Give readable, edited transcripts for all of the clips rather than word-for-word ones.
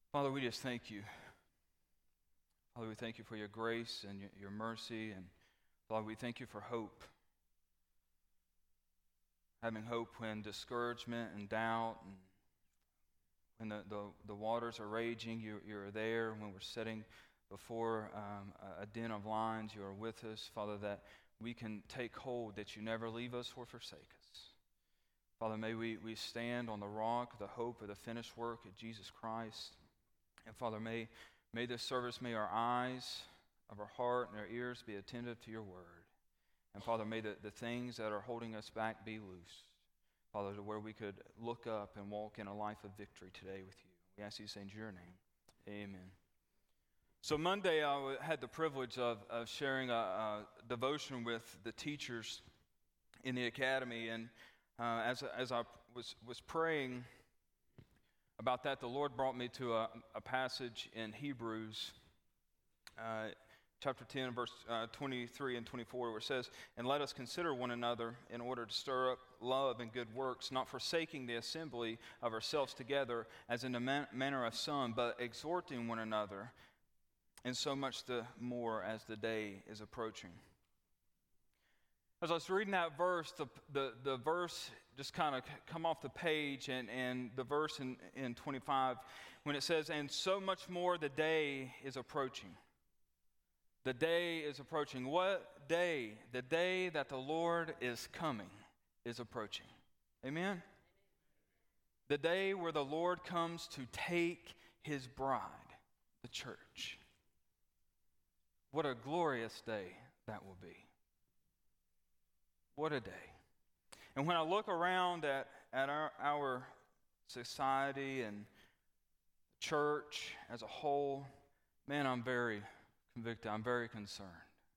Father, we just thank you. Father, we thank you for your grace and your mercy. And Father, we thank you for hope. Having hope when discouragement and doubt and when the waters are raging, you're there. When we're sitting before a den of lions, you are with us. Father, that we can take hold that you never leave us or forsake us. Father, may we stand on the rock, the hope of the finished work of Jesus Christ. And Father, may this service, may our eyes of our heart and our ears be attentive to your word. And Father, may the things that are holding us back be loose. Father, to where we could look up and walk in a life of victory today with you. We ask you to say in your name, amen. So Monday, I had the privilege of sharing a devotion with the teachers in the academy. And as I was praying about that, the Lord brought me to a passage in Hebrews chapter 10, verse 23 and 24, where it says, "And let us consider one another in order to stir up love and good works, not forsaking the assembly of ourselves together, as in the manner of some, but exhorting one another, and so much the more as the day is approaching." As I was reading that verse, the verse just kind of come off the page, and the verse in 25, when it says, "And so much more the day is approaching." The day is approaching. What day? The day that the Lord is coming is approaching. Amen? The day where the Lord comes to take his bride, the church. What a glorious day that will be. What a day. And when I look around at our society and church as a whole, man, I'm very convicted. I'm very concerned.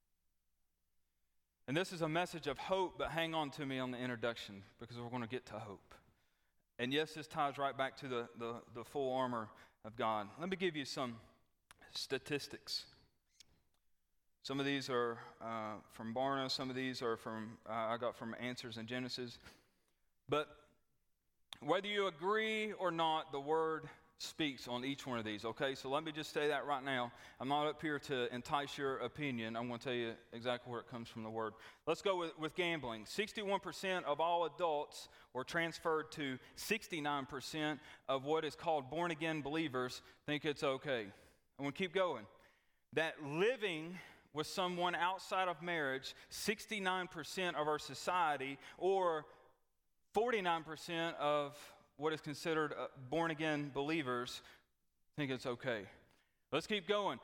And this is a message of hope, but hang on to me on the introduction because we're going to get to hope. And yes, this ties right back to the full armor of God. Let me give you some statistics. Some of these are from Barna. Some of these are I got from Answers in Genesis. But whether you agree or not, the Word speaks on each one of these, okay? So let me just say that right now. I'm not up here to entice your opinion. I'm going to tell you exactly where it comes from the Word. Let's go with gambling. 61% of all adults were transferred to 69% of what is called born-again believers think it's okay. I'm going to keep going. That living with someone outside of marriage, 69% of our society, or 49% of what is considered born-again believers, think it's okay. Let's keep going.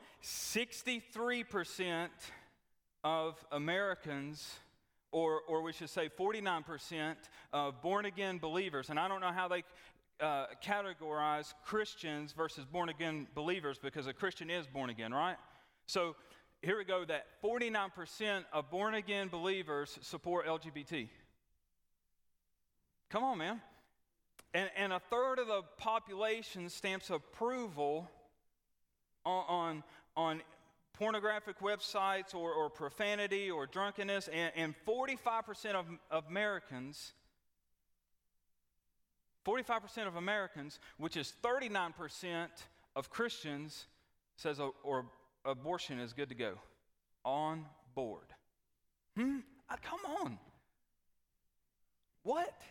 63% of Americans, or we should say 49% of born-again believers, and I don't know how they categorize Christians versus born-again believers, because a Christian is born again, right? So here we go, that 49% of born-again believers support LGBT. Come on, man. And a third of the population stamps approval on pornographic websites or profanity or drunkenness, and 45% of Americans, 45% of Americans, which is 39% of Christians, says or abortion is good to go. On board. Come on. What?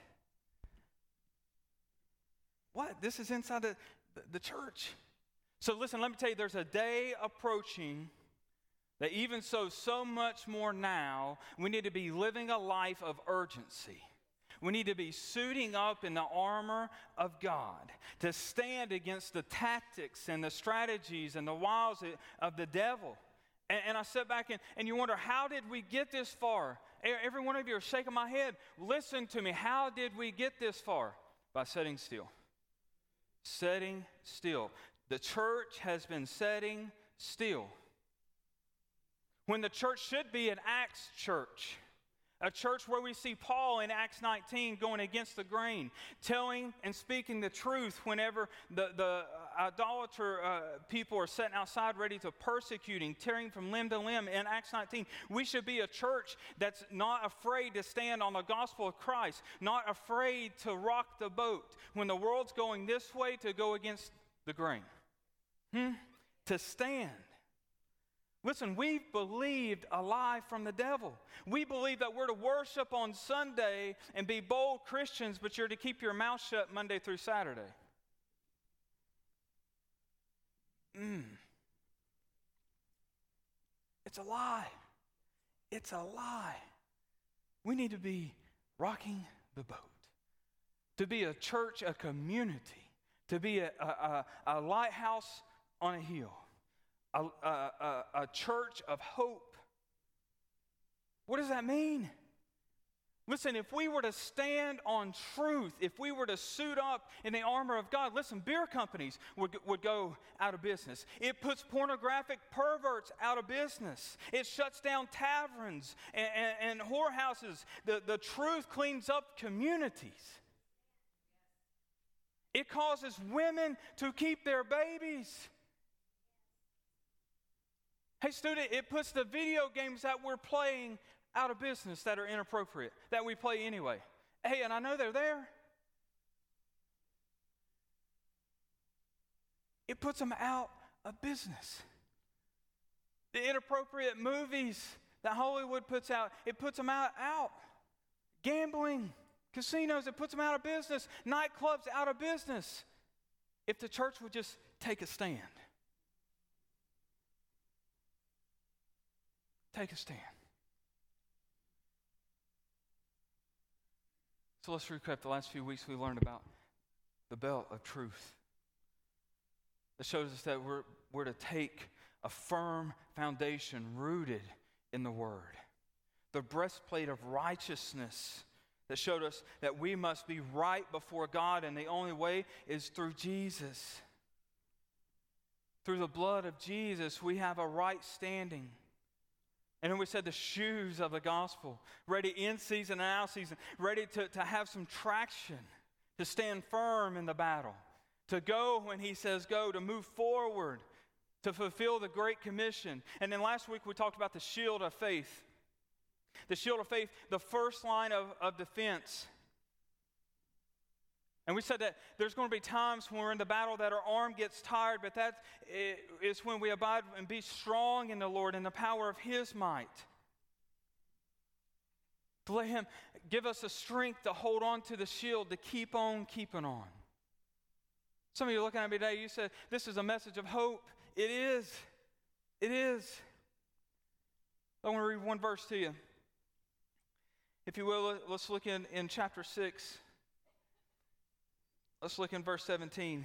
This is inside the church. So listen, let me tell you, there's a day approaching that even so much more now, we need to be living a life of urgency. We need to be suiting up in the armor of God to stand against the tactics and the strategies and the wiles of the devil. And I sit back and you wonder, how did we get this far? Every one of you are shaking my head. Listen to me. How did we get this far? By sitting still. Setting still. The church has been setting still. When the church should be an Acts church. A church where we see Paul in Acts 19 going against the grain, telling and speaking the truth whenever the idolater people are sitting outside ready to persecuting, tearing from limb to limb in Acts 19. We should be a church that's not afraid to stand on the gospel of Christ, not afraid to rock the boat when the world's going this way, to go against the grain. To stand. Listen, we've believed a lie from the devil. We believe that we're to worship on Sunday and be bold Christians, but you're to keep your mouth shut Monday through Saturday. It's a lie. It's a lie. We need to be rocking the boat. To be a church, a community. To be a lighthouse on a hill. A church of hope. What does that mean? Listen, if we were to stand on truth, if we were to suit up in the armor of God, listen, beer companies would go out of business. It puts pornographic perverts out of business. It shuts down taverns and whorehouses. The truth cleans up communities. It causes women to keep their babies. Hey, student, it puts the video games that we're playing out of business that are inappropriate, that we play anyway. Hey, and I know they're there. It puts them out of business. The inappropriate movies that Hollywood puts out, it puts them out. Gambling, casinos, it puts them out of business. Nightclubs out of business. If the church would just take a stand. Take a stand. So let's recap the last few weeks we learned about the belt of truth. That shows us that we're to take a firm foundation rooted in the Word. The breastplate of righteousness that showed us that we must be right before God, and the only way is through Jesus. Through the blood of Jesus, we have a right standing. And then we said the shoes of the gospel, ready in season and out season, ready to have some traction, to stand firm in the battle, to go when he says go, to move forward, to fulfill the Great Commission. And then last week we talked about the shield of faith. The shield of faith, the first line of defense. And we said that there's going to be times when we're in the battle that our arm gets tired, but that is when we abide and be strong in the Lord and the power of His might. To let Him give us the strength to hold on to the shield, to keep on keeping on. Some of you are looking at me today, you said, this is a message of hope. It is. It is. I want to read one verse to you. If you will, let's look in chapter 6. Let's look in verse 17.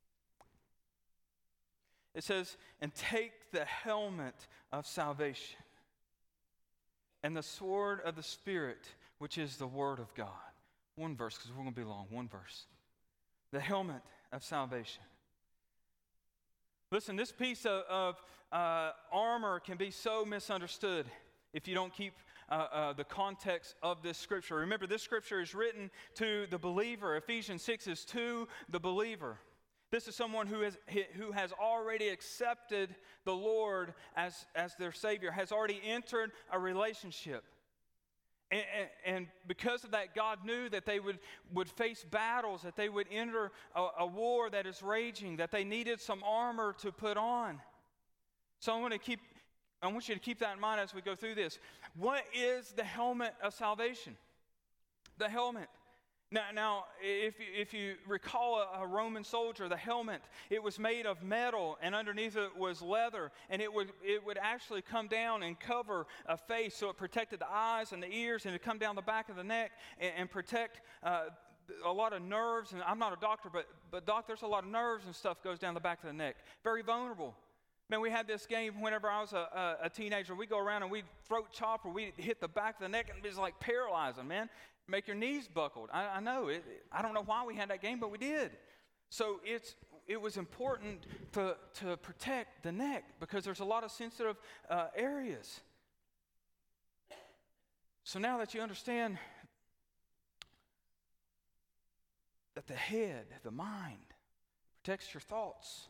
It says, and take the helmet of salvation and the sword of the Spirit, which is the Word of God. One verse, because we're going to be long. One verse. The helmet of salvation. Listen, this piece of armor can be so misunderstood if you don't keep the context of this scripture. Remember, this scripture is written to the believer. Ephesians 6 is to the believer. This is someone who has already accepted the Lord as their Savior, has already entered a relationship. And because of that, God knew that they would face battles, that they would enter a war that is raging, that they needed some armor to put on. So I want you to keep that in mind as we go through this. What is the helmet of salvation? The helmet. Now, if you recall a Roman soldier, the helmet, it was made of metal, and underneath it was leather, and it would actually come down and cover a face, so it protected the eyes and the ears, and it come down the back of the neck and protect a lot of nerves. And I'm not a doctor, but doc, there's a lot of nerves and stuff goes down the back of the neck. Very vulnerable. Man, we had this game whenever I was a teenager. We'd go around and we'd throat chop, or we'd hit the back of the neck, and it was like paralyzing, man. Make your knees buckled. I know it. I don't know why we had that game, but we did. So it was important to protect the neck because there's a lot of sensitive areas. So now that you understand that the head, the mind, protects your thoughts.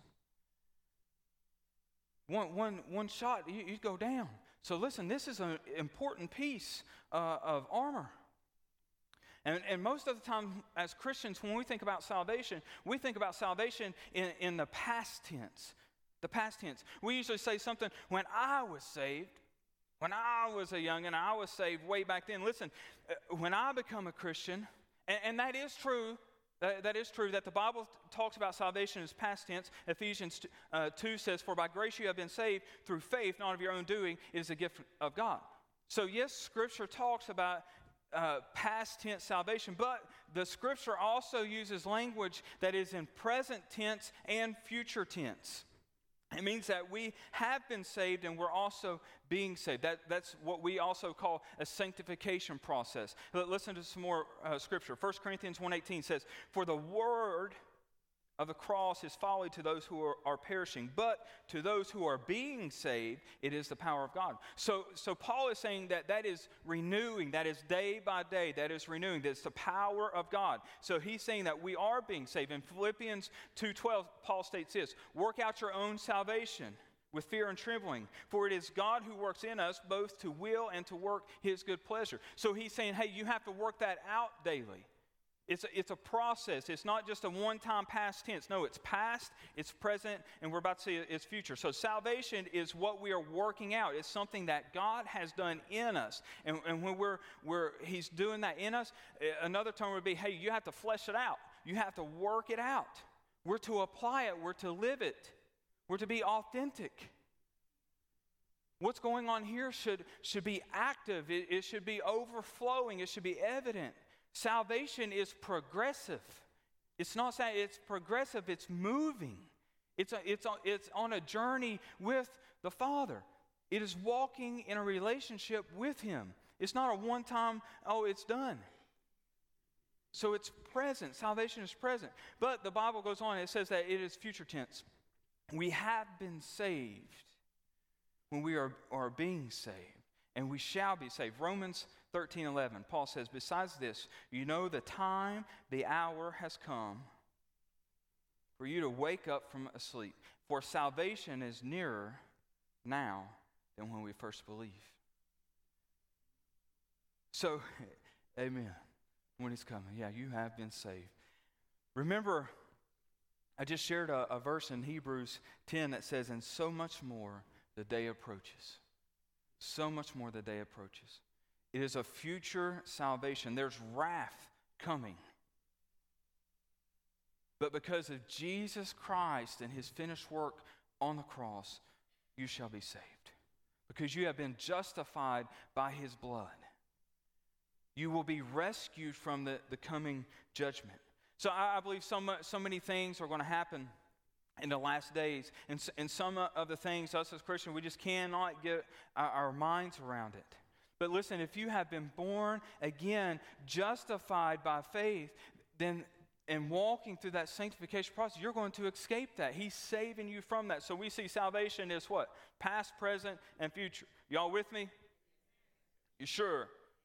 One shot, you go down. So listen, this is an important piece of armor. And most of the time, as Christians, when we think about salvation in the past tense. The past tense. We usually say something, when I was saved. When I was a youngin', I was saved way back then. Listen, when I become a Christian, and that is true, that is true, that the Bible talks about salvation as past tense. Ephesians 2 says, for by grace you have been saved through faith, not of your own doing. It is a gift of God. So yes, Scripture talks about past tense salvation, but the Scripture also uses language that is in present tense and future tense. It means that we have been saved and we're also being saved. That's what we also call a sanctification process. Listen to some more Scripture. 1 Corinthians 1:18 says, for the word of the cross is folly to those who are perishing, but to those who are being saved, it is the power of God. So Paul is saying that is renewing, that is day by day, that is renewing, that's the power of God. So he's saying that we are being saved. In Philippians 2:12, Paul states this, work out your own salvation with fear and trembling, for it is God who works in us both to will and to work his good pleasure. So he's saying, hey, you have to work that out daily. It's a process. It's not just a one-time past tense. No, it's past, it's present, and we're about to see its future. So salvation is what we are working out. It's something that God has done in us. And when he's doing that in us, another term would be, hey, you have to flesh it out. You have to work it out. We're to apply it. We're to live it. We're to be authentic. What's going on here should be active. It should be overflowing. It should be evident. Salvation is progressive. It's not saying it's progressive, it's moving. It's on a journey with the Father. It is walking in a relationship with Him. It's not a one-time, oh, it's done. So it's present. Salvation is present. But the Bible goes on, it says that it is future tense. We have been saved when we are being saved, and we shall be saved. Romans 13:11, Paul says, besides this, you know the time, the hour has come for you to wake up from asleep. For salvation is nearer now than when we first believed. So, amen. When He's coming, yeah, you have been saved. Remember, I just shared a verse in Hebrews 10 that says, and so much more the day approaches. So much more the day approaches. It is a future salvation. There's wrath coming. But because of Jesus Christ and His finished work on the cross, you shall be saved. Because you have been justified by His blood. You will be rescued from the coming judgment. So I believe so many things are going to happen in the last days. And some of the things, us as Christians, we just cannot get our minds around it. But listen, if you have been born again, justified by faith, then and walking through that sanctification process, you're going to escape that. He's saving you from that. So we see salvation is what? Past, present, and future. Y'all with me? You sure?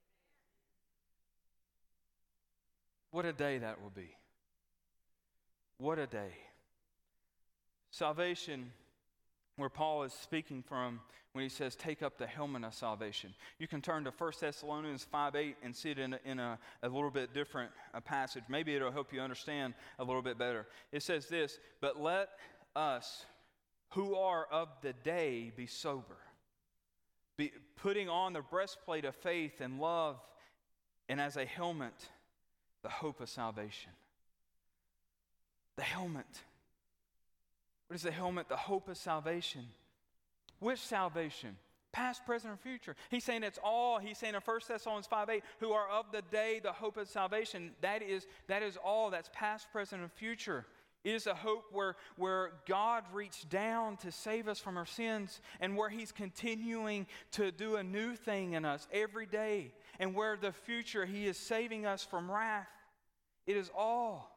What a day that will be. What a day. Salvation, where Paul is speaking from when he says, take up the helmet of salvation. You can turn to 1 Thessalonians 5:8 and see it in a little bit different passage. Maybe it'll help you understand a little bit better. It says this, but let us who are of the day be sober, be putting on the breastplate of faith and love, and as a helmet, the hope of salvation. The helmet. What is the helmet? The hope of salvation. Which salvation? Past, present, or future? He's saying it's all. He's saying in 1 Thessalonians 5:8, who are of the day, the hope of salvation. That is all. That's past, present, and future. It is a hope where God reached down to save us from our sins, and where He's continuing to do a new thing in us every day, and where the future He is saving us from wrath. It is all.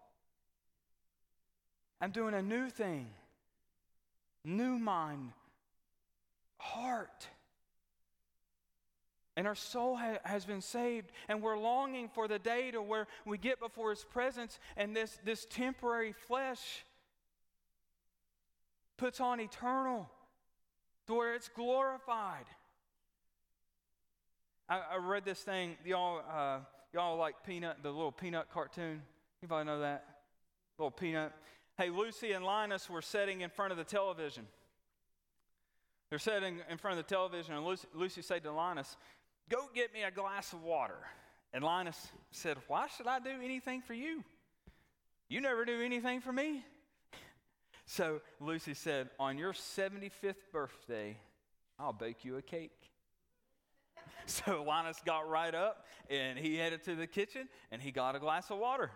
I'm doing a new thing. New mind, heart. And our soul has been saved, and we're longing for the day to where we get before His presence, and this temporary flesh puts on eternal, to where it's glorified. I read this thing. Y'all like Peanut, the little Peanut cartoon? Anybody know that? Little Peanut. Hey, Lucy and Linus were sitting in front of the television. They're sitting in front of the television, and Lucy said to Linus, "Go get me a glass of water." And Linus said, "Why should I do anything for you? You never do anything for me." So Lucy said, "On your 75th birthday, I'll bake you a cake." So Linus got right up, and he headed to the kitchen, and he got a glass of water.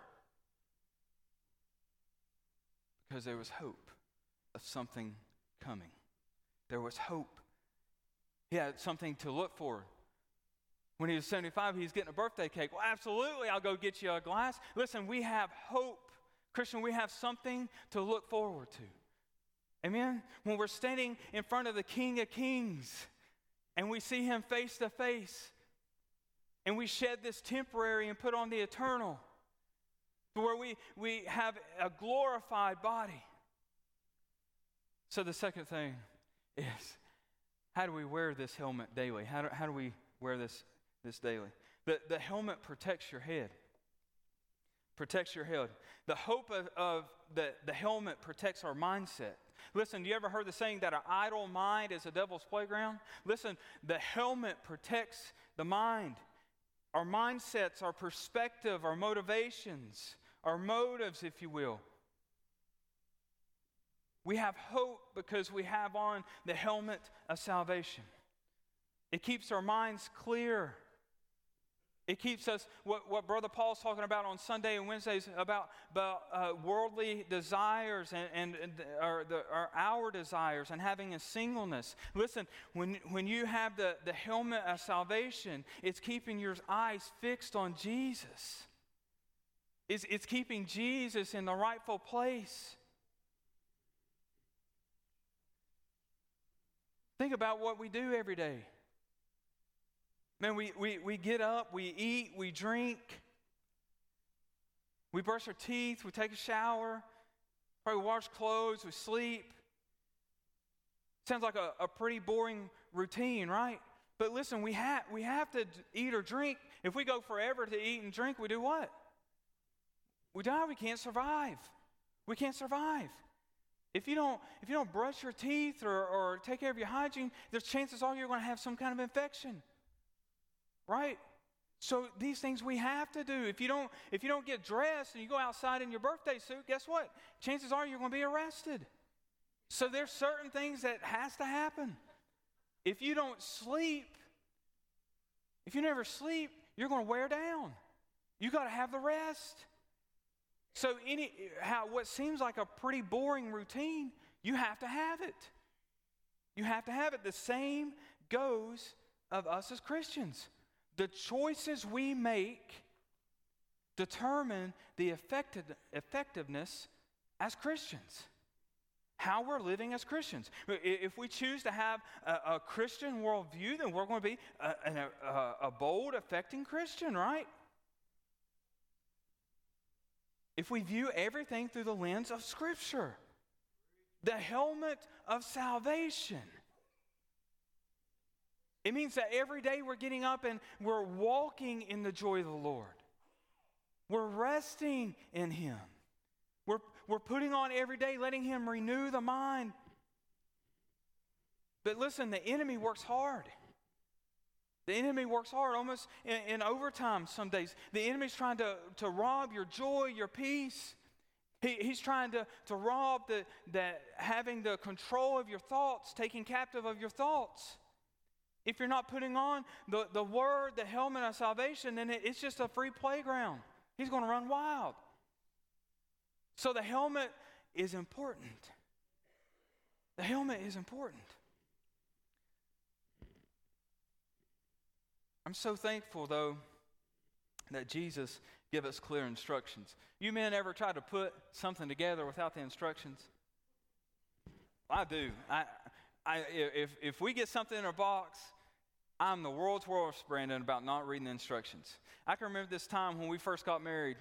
Because there was hope of something coming. There was hope. He had something to look for. When he was 75, he's getting a birthday cake. Well, absolutely, I'll go get you a glass. Listen, we have hope. Christian, we have something to look forward to. Amen? When we're standing in front of the King of Kings and we see him face to face and we shed this temporary and put on the eternal, where we have a glorified body. So the second thing is, how do we wear this helmet daily? How do we wear this daily? The helmet protects your head. Protects your head. The hope of the helmet protects our mindset. Listen, you ever heard the saying that an idle mind is a devil's playground? Listen, the helmet protects the mind. Our mindsets, our perspective, our motivations, our motives, if you will. We have hope because we have on the helmet of salvation. It keeps our minds clear. It keeps us, what Brother Paul's talking about on Sunday and Wednesdays about worldly desires and our desires and having a singleness. Listen, when you have the helmet of salvation, it's keeping your eyes fixed on Jesus. It's keeping Jesus in the rightful place. Think about what we do every day. Man, we get up, we eat, we drink, we brush our teeth, we take a shower, probably wash clothes, we sleep. Sounds like a pretty boring routine, right? But listen, we have to eat or drink. If we go forever to eat and drink, we do what? We die. We can't survive. We can't survive. If you don't brush your teeth or take care of your hygiene, there's chances are you're going to have some kind of infection. Right? So these things we have to do. If you don't get dressed and you go outside in your birthday suit, guess what? Chances are you're going to be arrested. So there's certain things that has to happen. If you don't sleep, if you never sleep, you're going to wear down. You got to have the rest. So what seems like a pretty boring routine, you have to have it. You have to have it. The same goes of us as Christians. The choices we make determine the effectiveness as Christians. How we're living as Christians. If we choose to have a Christian worldview, then we're going to be a bold, affecting Christian, right? If we view everything through the lens of Scripture, the helmet of salvation. It means that every day we're getting up and we're walking in the joy of the Lord. We're resting in Him. We're putting on every day, letting Him renew the mind. But listen, the enemy works hard. The enemy works hard, almost in overtime some days. The enemy's trying to rob your joy, your peace. He's trying to rob having the control of your thoughts, taking captive of your thoughts. If you're not putting on the word, the helmet of salvation, then it's just a free playground. He's going to run wild. So the helmet is important. The helmet is important. I'm so thankful, though, that Jesus gave us clear instructions. You men ever try to put something together without the instructions? I do. If we get something in a box, I'm the world's worst, Brandon, about not reading the instructions. I can remember this time when we first got married.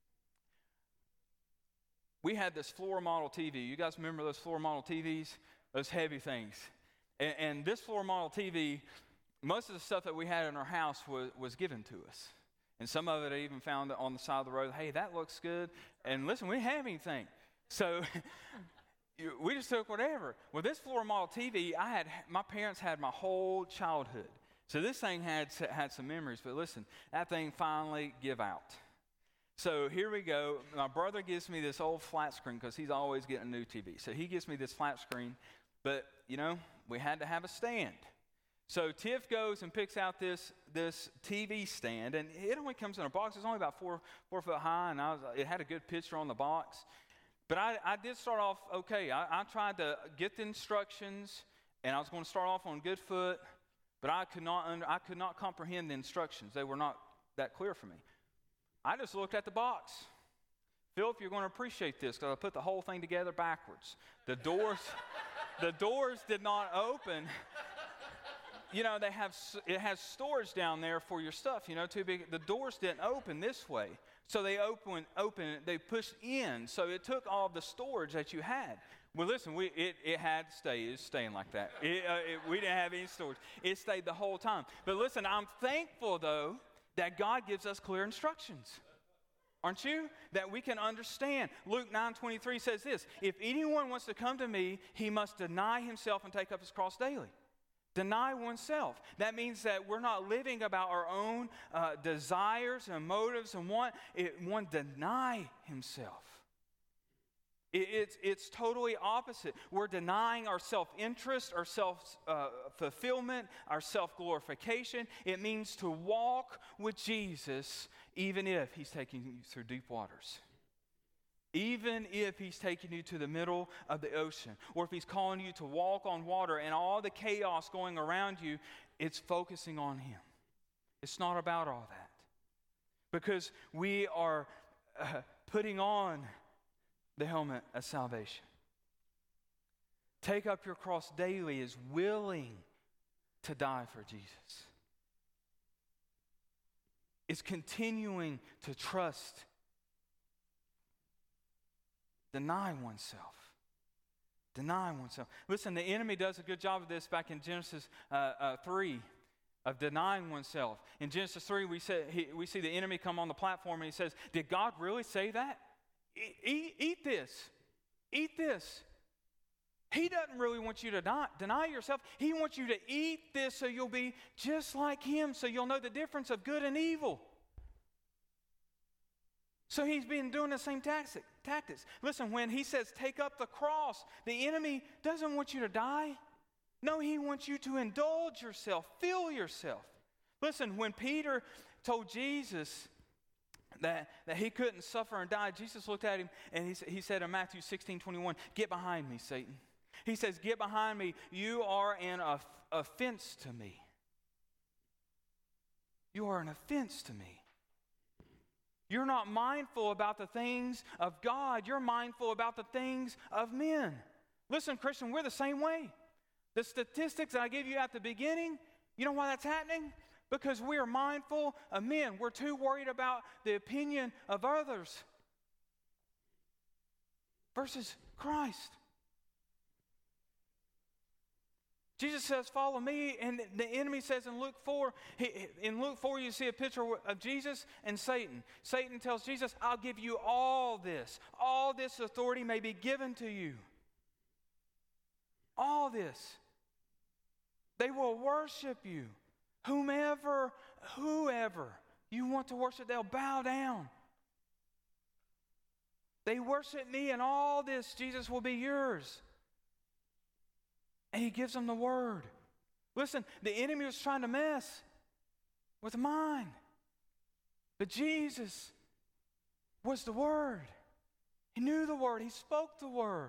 We had this floor model TV. You guys remember those floor model TVs? Those heavy things. And this floor model TV, most of the stuff that we had in our house was given to us. And some of it I even found on the side of the road. Hey, that looks good. And listen, we didn't have anything. So we just took whatever. Well, this floor model TV, my parents had my whole childhood. So this thing had some memories. But listen, that thing finally give out. So here we go. My brother gives me this old flat screen because he's always getting a new TV. So he gives me this flat screen. But, we had to have a stand. So Tiff goes and picks out this TV stand. And it only comes in a box. It's only about 4 foot high. And it had a good picture on the box. But I did start off okay. I tried to get the instructions. And I was going to start off on good foot. But I could not comprehend the instructions. They were not that clear for me. I just looked at the box. Philip, you're going to appreciate this because I put the whole thing together backwards. The doors did not open. It has storage down there for your stuff, too big. The doors didn't open this way. So they they pushed in. So it took all the storage that you had. Well, listen, it had to stay. It's staying like that. We didn't have any storage. It stayed the whole time. But listen, I'm thankful, though, that God gives us clear instructions. Aren't you? That we can understand. Luke 9:23 says this, if anyone wants to come to me, he must deny himself and take up his cross daily. Deny oneself. That means that we're not living about our own desires and motives and one deny himself. It's totally opposite. We're denying our self-interest, our self-fulfillment, our self-glorification. It means to walk with Jesus even if he's taking you through deep waters. Even if he's taking you to the middle of the ocean. Or if he's calling you to walk on water and all the chaos going around you, it's focusing on him. It's not about all that. Because we are putting on the helmet of salvation. Take up your cross daily is willing to die for Jesus. It's continuing to trust. Deny oneself. Deny oneself. Listen, the enemy does a good job of this back in Genesis 3 of denying oneself. In Genesis 3, we see the enemy come on the platform and he says, did God really say that? Eat this. Eat this. He doesn't really want you to deny yourself. He wants you to eat this so you'll be just like him, so you'll know the difference of good and evil. So he's been doing the same tactics. Listen, when he says take up the cross, the enemy doesn't want you to die. No, he wants you to indulge yourself, fill yourself. Listen, when Peter told Jesus that he couldn't suffer and die, Jesus looked at him and he said in Matthew 16:21, get behind me, Satan. He says, get behind me. You are an offense to me. You are an offense to me. You're not mindful about the things of God. You're mindful about the things of men. Listen, Christian, we're the same way. The statistics that I gave you at the beginning, you know why that's happening? Because we are mindful of men. We're too worried about the opinion of others versus Christ. Jesus says, follow me, and the enemy says in Luke 4, you see a picture of Jesus and Satan. Satan tells Jesus, I'll give you all this. All this authority may be given to you. All this. They will worship you. Whoever you want to worship, they'll bow down. They worship me, and all this, Jesus, will be yours. And he gives them the word. Listen, the enemy was trying to mess with the mind. But Jesus was the word. He knew the word. He spoke the word.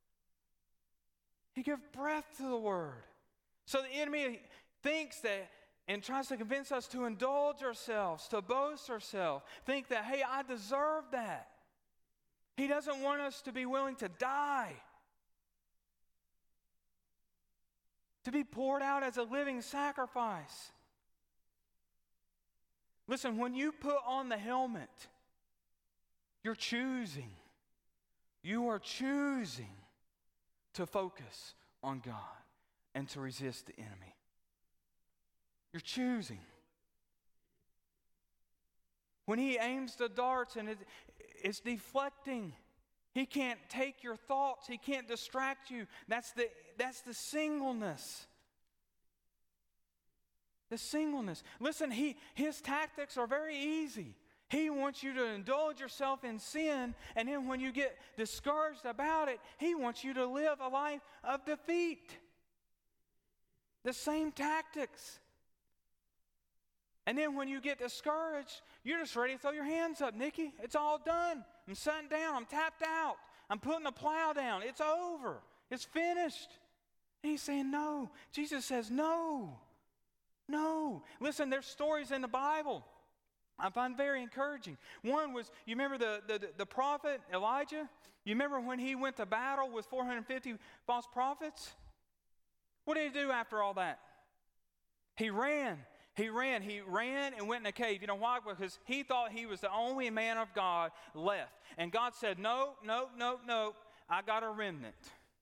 He gave breath to the word. So the enemy thinks that and tries to convince us to indulge ourselves, to boast ourselves, think that, hey, I deserve that. He doesn't want us to be willing to die, to be poured out as a living sacrifice. Listen, when you put on the helmet, you're choosing. You are choosing to focus on God and to resist the enemy. You're choosing. When he aims the darts and it's deflecting, He can't take your thoughts. He can't distract you. That's the singleness. The singleness. Listen, his tactics are very easy. He wants you to indulge yourself in sin, and then when you get discouraged about it, he wants you to live a life of defeat. The same tactics. And then when you get discouraged, you're just ready to throw your hands up. Nikki, it's all done. I'm sitting down. I'm tapped out. I'm putting the plow down. It's over. It's finished. And he's saying no. Jesus says no. No. Listen, there's stories in the Bible I find very encouraging. One was, you remember the prophet Elijah? You remember when he went to battle with 450 false prophets? What did he do after all that? He ran. He ran and went in a cave. You know why? Because he thought he was the only man of God left. And God said, no. I got a remnant.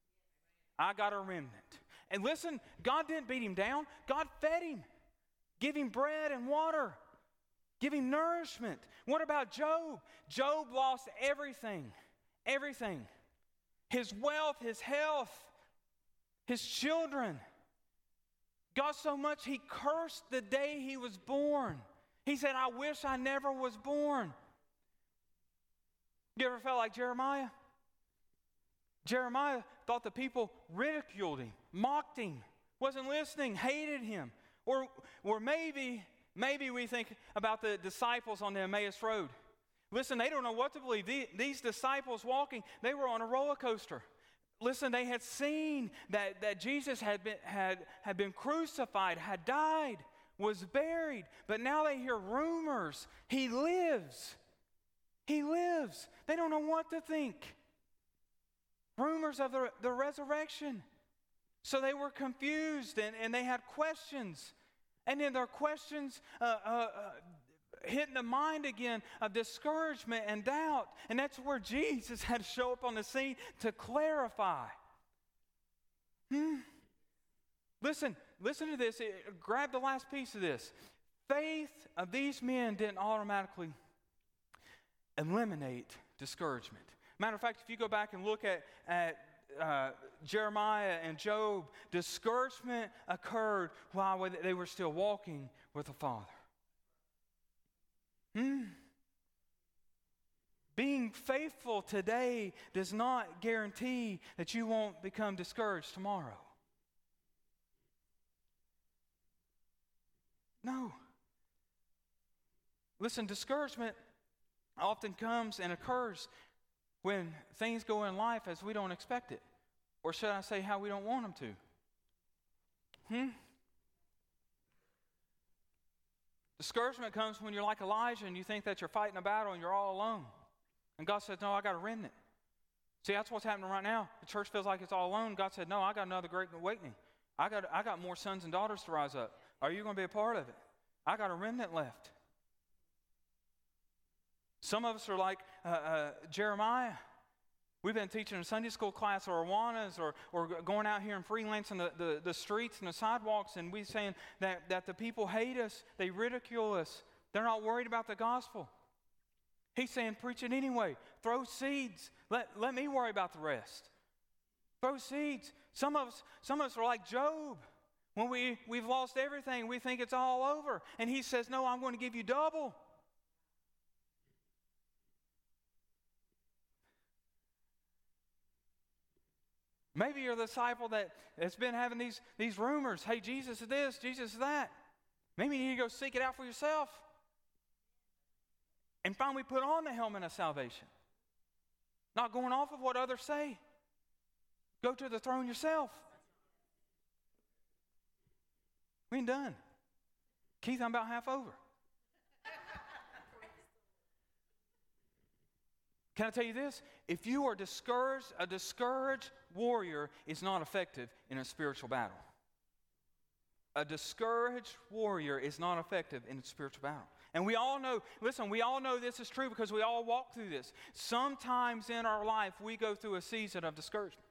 I got a remnant. And listen, God didn't beat him down. God fed him. Give him bread and water. Give him nourishment. What about Job? Job lost everything. Everything. His wealth, his health, his children. God so much he cursed the day he was born. He said, I wish I never was born. You ever felt like Jeremiah? Jeremiah thought the people ridiculed him, mocked him, wasn't listening, hated him. Or maybe we think about the disciples on the Emmaus Road. Listen, they don't know what to believe. These disciples walking, they were on a roller coaster. Listen, they had seen that Jesus had been crucified, had died, was buried. But now they hear rumors. He lives. He lives. They don't know what to think. Rumors of the resurrection. So they were confused and they had questions. And then their questions hitting the mind again of discouragement and doubt. And that's where Jesus had to show up on the scene to clarify. Listen to this. Grab the last piece of this. Faith of these men didn't automatically eliminate discouragement. Matter of fact, if you go back and look at Jeremiah and Job, discouragement occurred while they were still walking with the Father. Being faithful today does not guarantee that you won't become discouraged tomorrow. No. Listen, discouragement often comes and occurs when things go in life as we don't expect it. Or should I say how we don't want them to? Discouragement comes when you're like Elijah and you think that you're fighting a battle and you're all alone. And God says, no, I got a remnant. See, that's what's happening right now. The church feels like it's all alone. God said, no, I got another great awakening. I got more sons and daughters to rise up. Are you going to be a part of it? I got a remnant left. Some of us are like Jeremiah. We've been teaching a Sunday school class or Awanas or going out here and freelancing the streets and the sidewalks, and we're saying that the people hate us, they ridicule us, they're not worried about the gospel. He's saying, preach it anyway. Throw seeds. Let me worry about the rest. Throw seeds. Some of us are like Job. When we've lost everything, we think it's all over. And he says, no, I'm going to give you double. Maybe you're the disciple that's been having these rumors. Hey, Jesus is this, Jesus is that. Maybe you need to go seek it out for yourself. And finally put on the helmet of salvation. Not going off of what others say. Go to the throne yourself. We ain't done. Keith, I'm about half over. Can I tell you this? If you are discouraged, a discouraged warrior is not effective in a spiritual battle. A discouraged warrior is not effective in a spiritual battle. And we all know, listen, we all know this is true because we all walk through this. Sometimes in our life, we go through a season of discouragement.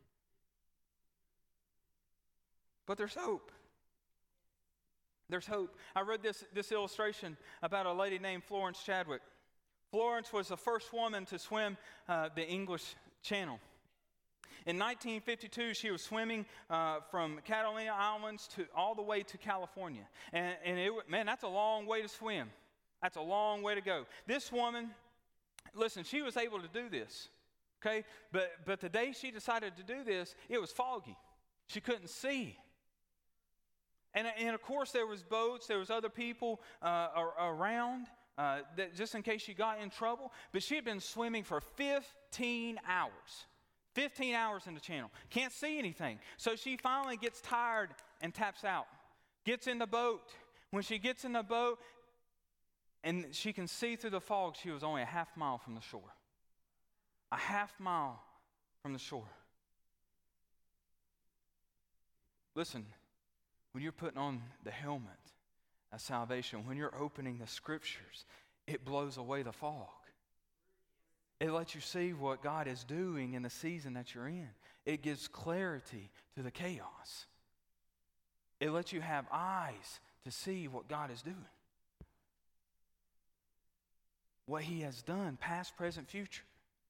But there's hope. There's hope. I read this illustration about a lady named Florence Chadwick. Florence was the first woman to swim the English Channel. In 1952, she was swimming from Catalina Islands all the way to California. And man, that's a long way to swim. That's a long way to go. This woman, listen, she was able to do this, okay? But the day she decided to do this, it was foggy. She couldn't see. And of course, there was boats, there was other people around, just in case she got in trouble. But she had been swimming for 15 hours. 15 hours in the channel. Can't see anything. So she finally gets tired and taps out. Gets in the boat. When she gets in the boat and she can see through the fog, she was only a half mile from the shore. A half mile from the shore. Listen, when you're putting on the helmet of salvation, when you're opening the scriptures, it blows away the fog. It lets you see what God is doing in the season that you're in. It gives clarity to the chaos. It lets you have eyes to see what God is doing. What He has done, past, present, future.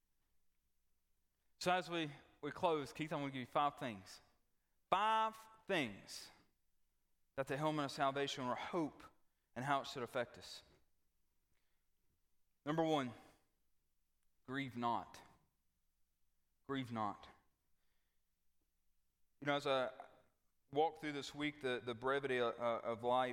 So as we close, Keith, I'm going to give you 5 things. 5 things that the helmet of salvation or hope and how it should affect us. Number 1, grieve not. Grieve not. You know, as I walk through this week, the brevity of life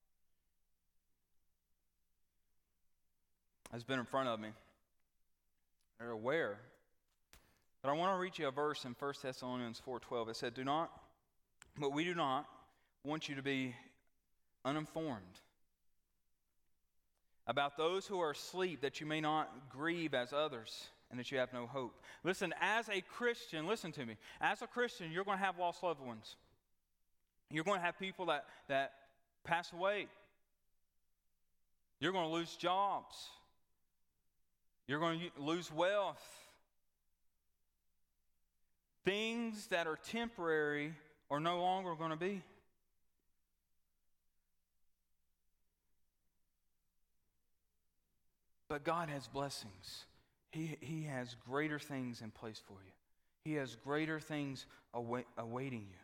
has been in front of me. They're aware. But I want to read you a verse in 1 Thessalonians 4:12. It said, but we do not want you to be uninformed about those who are asleep, that you may not grieve as others, and that you have no hope. Listen, as a Christian, listen to me. As a Christian, you're going to have lost loved ones. You're going to have people that pass away. You're going to lose jobs. You're going to lose wealth. Things that are temporary are no longer going to be. But God has blessings. He has greater things in place for you. He has greater things awaiting you.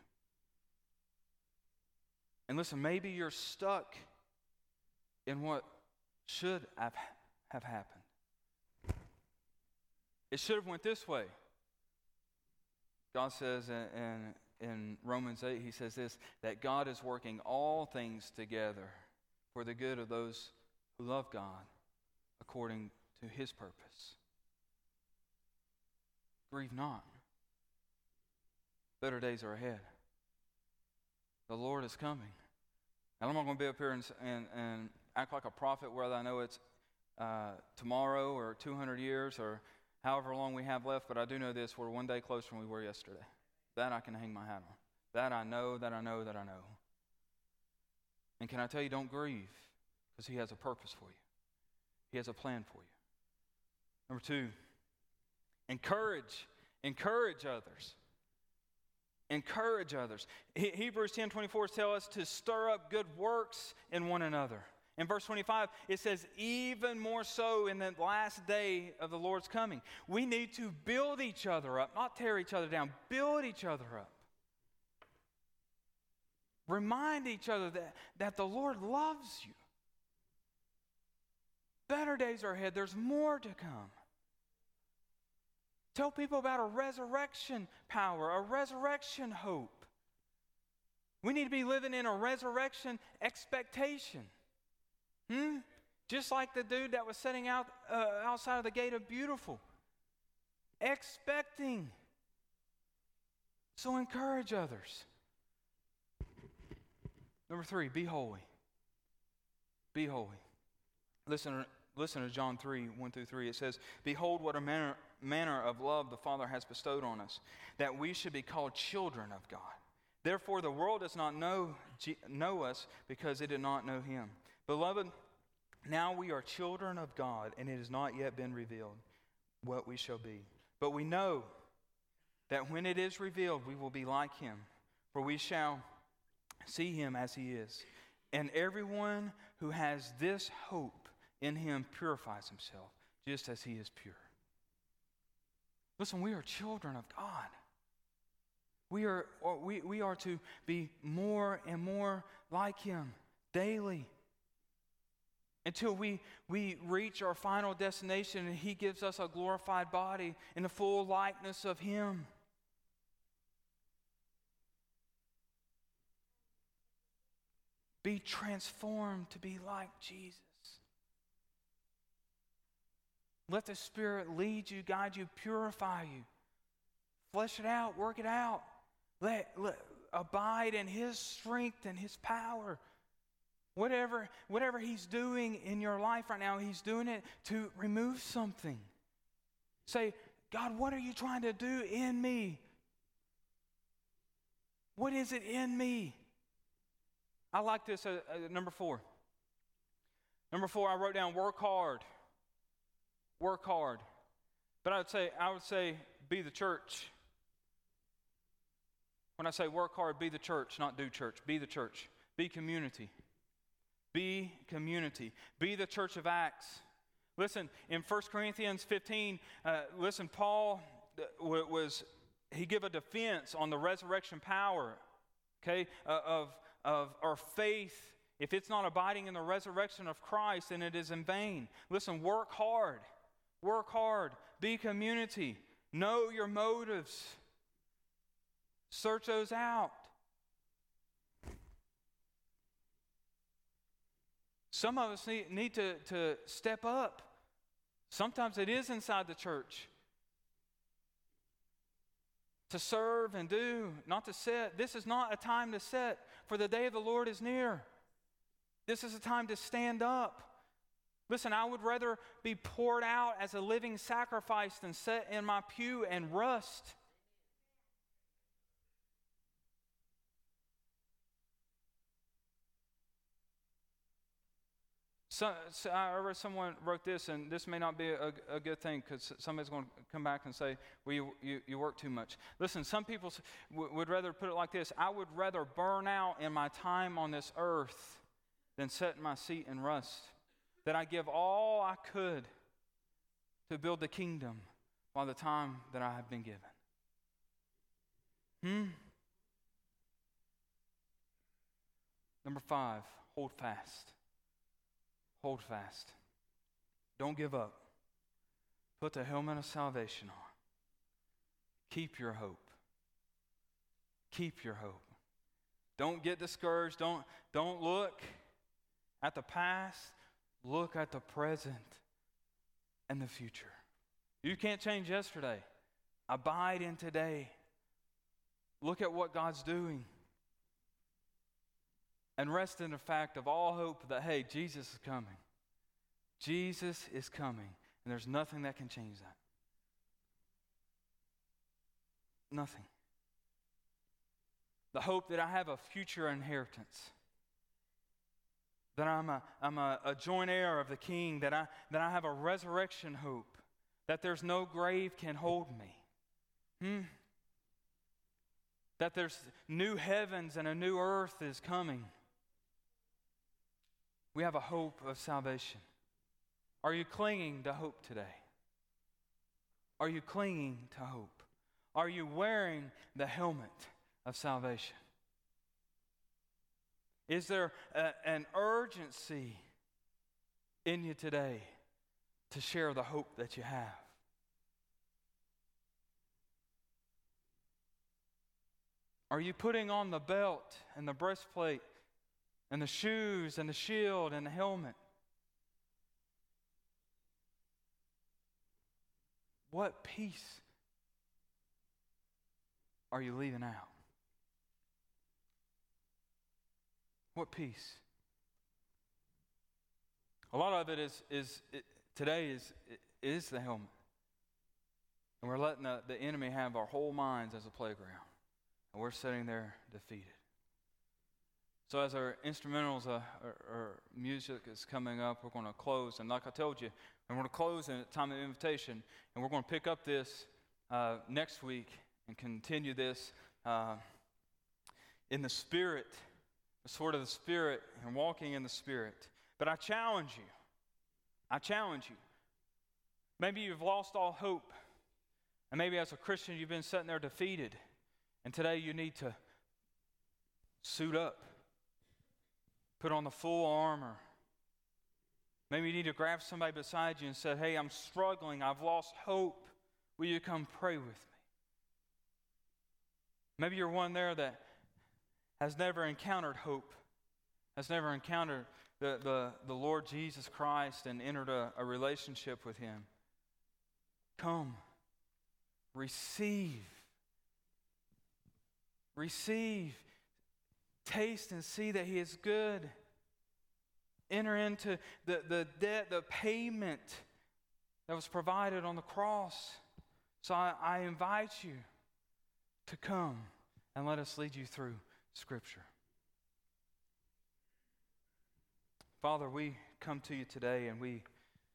And listen, maybe you're stuck in what should have happened. It should have went this way. God says in Romans 8, He says this, that God is working all things together for the good of those who love God according to His purpose. Grieve not. Better days are ahead. The Lord is coming. And I'm not going to be up here and act like a prophet whether I know it's tomorrow or 200 years or however long we have left, but I do know this, we're one day closer than we were yesterday. That I can hang my hat on. That I know. And can I tell you, don't grieve, because He has a purpose for you. He has a plan for you. Number 2, encourage others. Encourage others. Hebrews 10:24 tells us to stir up good works in one another. In verse 25, it says, even more so in the last day of the Lord's coming. We need to build each other up, not tear each other down. Build each other up. Remind each other that the Lord loves you. Better days are ahead. There's more to come. Tell people about a resurrection power, a resurrection hope. We need to be living in a resurrection expectation. Just like the dude that was sitting outside of the gate of Beautiful. Expecting. So encourage others. Number 3, be holy. Be holy. Listen to John 3:1-3. It says, behold what a manner of love the Father has bestowed on us, that we should be called children of God. Therefore the world does not know us, because it did not know Him. Beloved, now we are children of God, and it has not yet been revealed what we shall be. But we know that when it is revealed, we will be like Him, for we shall see Him as He is. And everyone who has this hope in Him purifies himself, just as He is pure. Listen, we are children of God. We are to be more and more like Him daily until we reach our final destination and He gives us a glorified body in the full likeness of Him. Be transformed to be like Jesus. Let the Spirit lead you, guide you, purify you. Flesh it out, work it out. Let abide in His strength and His power. Whatever He's doing in your life right now, He's doing it to remove something. Say, God, what are you trying to do in me? What is it in me? I like this, number 4. Number 4, I wrote down work hard. Work hard. But I would say be the church. When I say work hard, be the church, not do church. Be the church. Be community. Be community. Be the church of Acts. Listen, in 1 Corinthians 15, Paul he gave a defense on the resurrection power, okay, of our faith. If it's not abiding in the resurrection of Christ, then it is in vain. Listen, work hard. Work hard. Be community. Know your motives. Search those out. Some of us need to step up. Sometimes it is inside the church. To serve and do, not to sit. This is not a time to sit, for the day of the Lord is near. This is a time to stand up. Listen, I would rather be poured out as a living sacrifice than sit in my pew and rust. So I read someone wrote this, and this may not be a good thing because somebody's going to come back and say, well, you work too much. Listen, some people would rather put it like this: I would rather burn out in my time on this earth than sit in my seat and rust. That I give all I could to build the kingdom by the time that I have been given. Number 5, hold fast. Hold fast. Don't give up. Put the helmet of salvation on. Keep your hope. Keep your hope. Don't get discouraged. Don't look at the past. Look at the present and the future. You can't change yesterday. Abide in today. Look at what God's doing. And rest in the fact of all hope that, hey, Jesus is coming. Jesus is coming. And there's nothing that can change that. Nothing. The hope that I have a future inheritance. That I'm a joint heir of the King. That I have a resurrection hope. That there's no grave can hold me. That there's new heavens and a new earth is coming. We have a hope of salvation. Are you clinging to hope today? Are you clinging to hope? Are you wearing the helmet of salvation? Is there an urgency in you today to share the hope that you have? Are you putting on the belt and the breastplate and the shoes and the shield and the helmet? What piece are you leaving out? What piece? A lot of it today is the helmet. And we're letting the enemy have our whole minds as a playground. And we're sitting there defeated. So as our instrumentals, our music is coming up, we're going to close. And like I told you, we're going to close in a time of invitation. And we're going to pick up this next week and continue this in the Spirit, the sword of the Spirit, and walking in the Spirit. But I challenge you. Maybe you've lost all hope. And maybe as a Christian, you've been sitting there defeated. And today you need to suit up. Put on the full armor. Maybe you need to grab somebody beside you and say, hey, I'm struggling. I've lost hope. Will you come pray with me? Maybe you're one there that has never encountered hope, has never encountered the Lord Jesus Christ and entered a relationship with Him. Come. Receive. Receive. Taste and see that He is good. Enter into the debt, the payment that was provided on the cross. So I invite you to come and let us lead you through Scripture. Father, we come to you today and we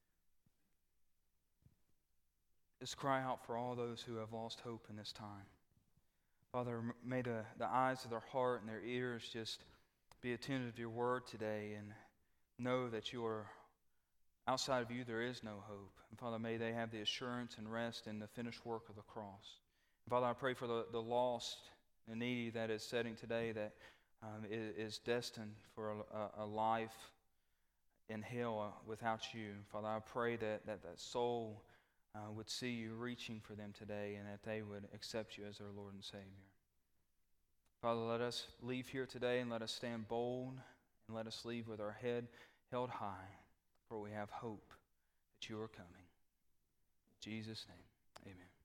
just cry out for all those who have lost hope in this time. Father, may the eyes of their heart and their ears just be attentive to your word today and know that you are outside of you there is no hope. And Father, may they have the assurance and rest in the finished work of the cross. And Father, I pray for the lost and needy that is sitting today that is destined for a life in hell without you. Father, I pray that soul would see you reaching for them today and that they would accept you as their Lord and Savior. Father, let us leave here today and let us stand bold and let us leave with our head held high, for we have hope that you are coming. In Jesus' name, amen.